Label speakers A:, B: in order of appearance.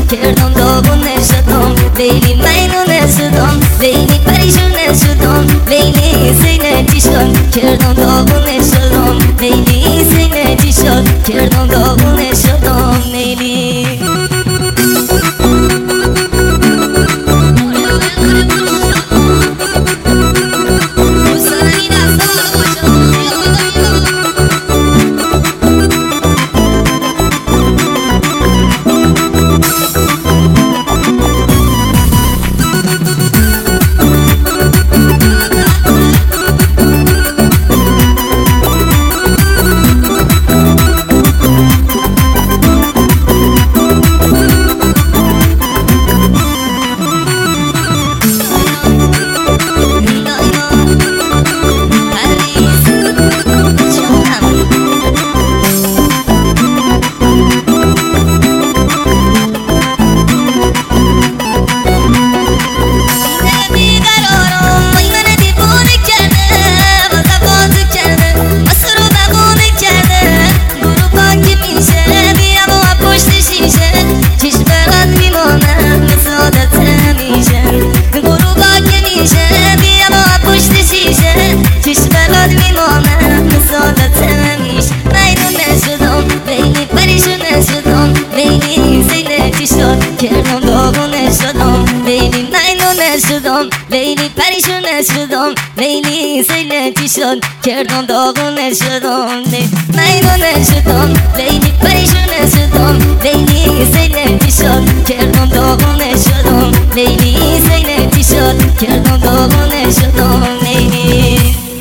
A: کردم داغونه شدم لیلی مینونه شدم لیلی پریشونه شدم لیلی زینتی شد کردم داغونه شدم لیلی زینتی شد کردم داغونه شدم لیلی کردم داغونه شدم لیلی مینونه شدم لیلی پریشونه شدم لیلی زینتی شد کردم داغونه شدم لیلی مینونه شدم لیلی